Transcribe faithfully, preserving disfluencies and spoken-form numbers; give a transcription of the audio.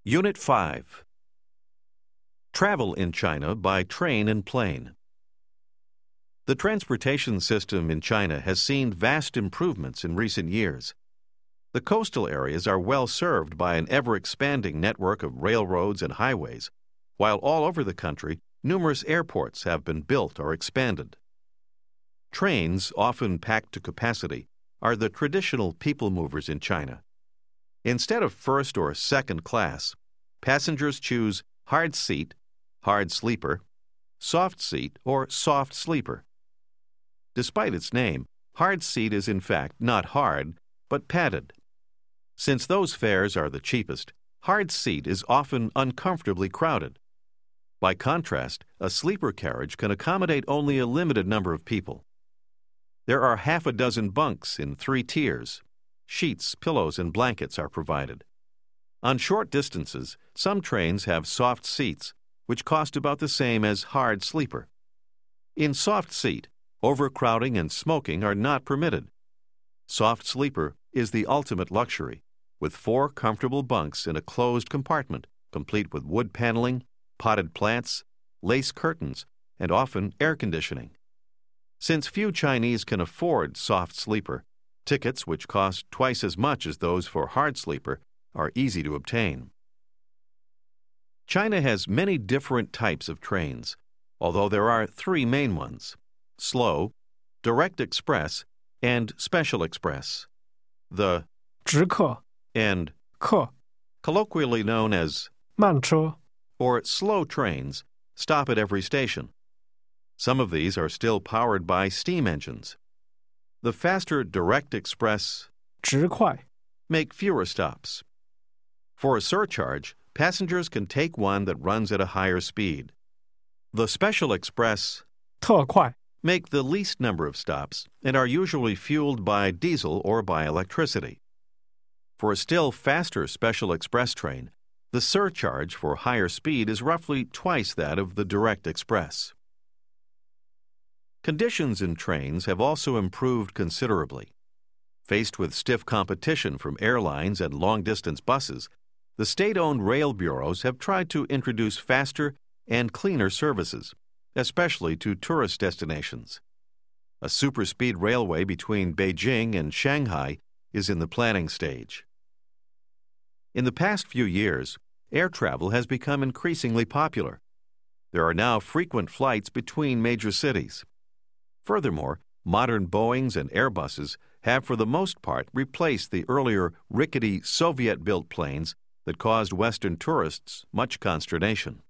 Unit five. Travel in China by train and plane. The transportation system in China has seen vast improvements in recent years. The coastal areas are well served by an ever-expanding network of railroads and highways, while all over the country, numerous airports have been built or expanded. Trains, often packed to capacity, are the traditional people movers in China. Instead of first or second class, passengers choose hard seat, hard sleeper, soft seat, or soft sleeper. Despite its name, hard seat is in fact not hard, but padded. Since those fares are the cheapest, hard seat is often uncomfortably crowded. By contrast, a sleeper carriage can accommodate only a limited number of people. There are half a dozen bunks in three tiers. Sheets, pillows, and blankets are provided. On short distances, some trains have soft seats, which cost about the same as hard sleeper. In soft seat, overcrowding and smoking are not permitted. Soft sleeper is the ultimate luxury, with four comfortable bunks in a closed compartment, complete with wood paneling, potted plants, lace curtains, and often air conditioning. Since few Chinese can afford soft sleeper, tickets, which cost twice as much as those for hard sleeper, are easy to obtain. China has many different types of trains, although there are three main ones: slow, direct express, and special express. The 直客 and 客 colloquially known as 慢车 or slow trains stop at every station. Some of these are still powered by steam engines. The faster direct express 直快 make fewer stops. For a surcharge, passengers can take one that runs at a higher speed. The special express 特快 make the least number of stops and are usually fueled by diesel or by electricity. For a still faster special express train, the surcharge for higher speed is roughly twice that of the direct express. Conditions in trains have also improved considerably. Faced with stiff competition from airlines and long-distance buses, the state-owned rail bureaus have tried to introduce faster and cleaner services, especially to tourist destinations. A super-speed railway between Beijing and Shanghai is in the planning stage. In the past few years, air travel has become increasingly popular. There are now frequent flights between major cities. Furthermore, modern Boeings and Airbuses have for the most part replaced the earlier rickety Soviet-built planes that caused Western tourists much consternation.